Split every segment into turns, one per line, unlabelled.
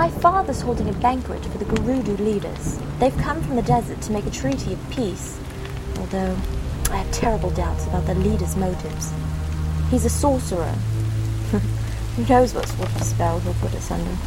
My father's holding a banquet for the Gerudo leaders. They've come from the desert to make a treaty of peace, although I have terrible doubts about the leader's motives. He's a sorcerer. Who knows what sort of spell he'll put us under.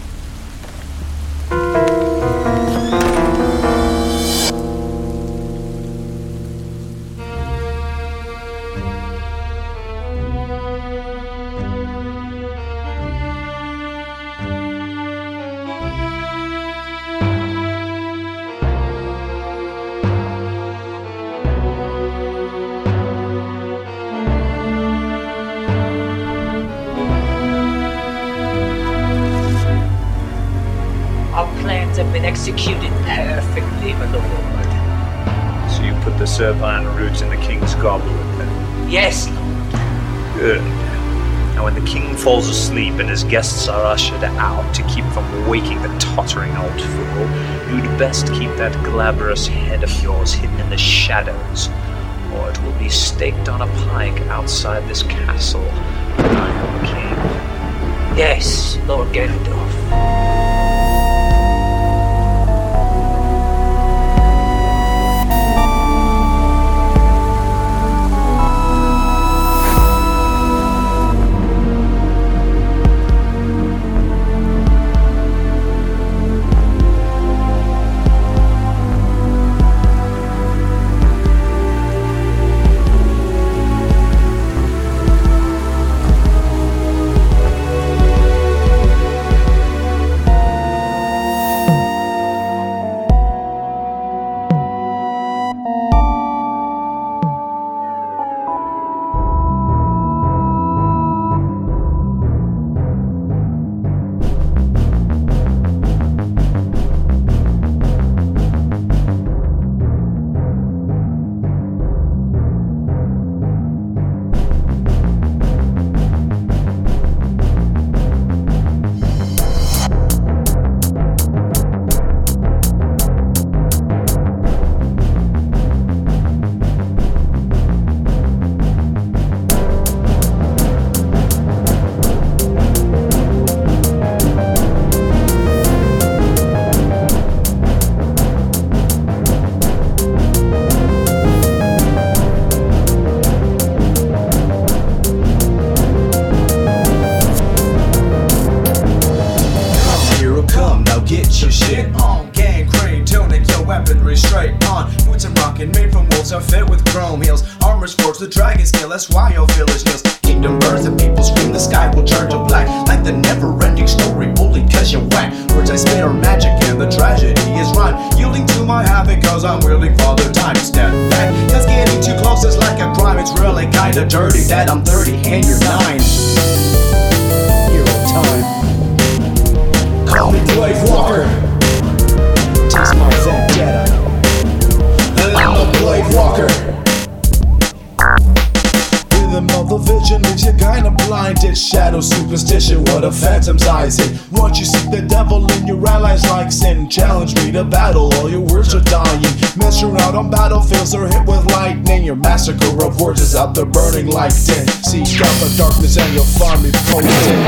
Have been executed perfectly, my lord.
So you put the Servine roots in the king's goblet then?
Yes, lord.
Good. Now when the king falls asleep and his guests are ushered out to keep from waking the tottering old fool, you'd best keep that glabrous head of yours hidden in the shadows, or it will be staked on a pike outside this castle when I am king.
Yes, Lord Ganondorf.
Get your shit on, gang crane, tunic, your weaponry straight on. Boots and rockin', made from wolves are fit with chrome heels. Armor's forged with dragon skill, that's why your village kneels. Kingdom birth and people scream, the sky will turn to black. Like the never-ending story, bully cause you're whack. Words I spit are magic and the tragedy is rhyme. Yielding to my habit cause I'm wielding father time. Step back, cause getting too close is like a crime. It's really kinda dirty that I'm 30 and you're 9. Hero time. Call me Blade Walker. Taste my vendetta. I'm the Blade Walker. Rhythm of the vision leaves you kinda blinded. Shadow superstition, what a phantom's eyes hit. Once you see the devil in your allies like sin, challenge me to battle, all your words are dying. Mess around on battlefields or hit with lightning. Your massacre of words is out there burning like tin. Seek out the darkness and you'll find me posted.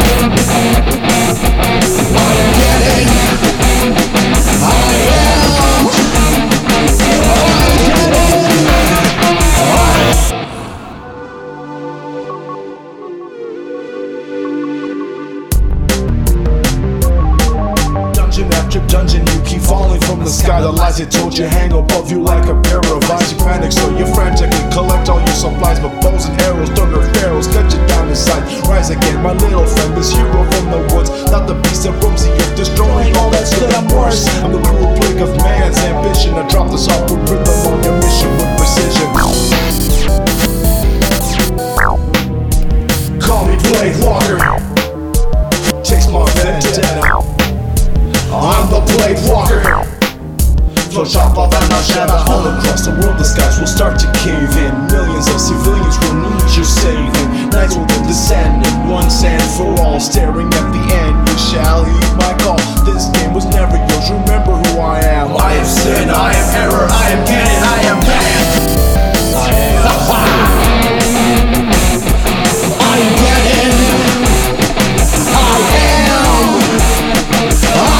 Dungeon after dungeon, you keep falling from the sky. The lies they told you hang above you like a pair of eyes. You panic, so you frantically collect all your supplies. But bows and arrows, thunder pharaohs, cut you down inside. Rise again, my little friend, this hero from the woods. Not the beast that roams the earth, destroying all that's good. I'm worse. I'm the cruel plague of man's ambition. I drop the software rhythm on your mission with precision. Call me Blade Walker. Takes my vendetta. I'm the Blade Walker. Flow chop off and I'll shatter. All across the world the skies will start to cave in. Millions of civilians will need your saving. Nights will then descend in once and for all. Staring at the end, you shall heed my call. This game was never yours, remember who I am. I am sin, I am error, I am Ganon, I am man. I am Ganon. I am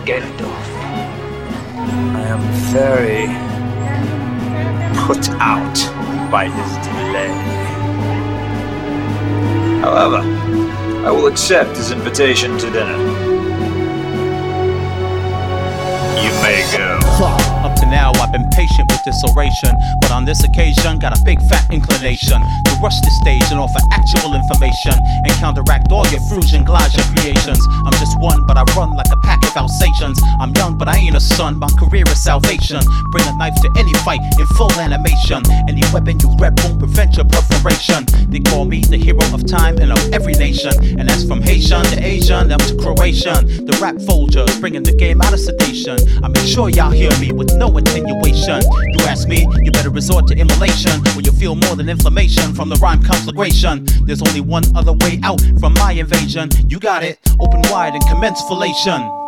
Gandalf.
I am very put out by his delay. However, I will accept his invitation to dinner. You may go.
Up to now, I've been patient with this oration, but on this occasion, got a big fat inclination to rush the stage and offer actual information and counteract all your Frugenglage creations. I'm just one, but I run like a pack of Alsatians. I'm young, but I ain't a son. My career is salvation. Bring a knife to any fight in full animation. Any weapon you rep won't prevent your perforation. They call me the hero of time and of every nation, and that's from Haitian to Asian, up to Croatian. The rap Folgers bringing the game out of sedation. I make sure y'all hear me with no attenuation. You ask me, you better resort to immolation, or you'll feel more than inflammation from the rhyme conflagration. There's only one other way out from my invasion. You got it, open wide and commence fellation.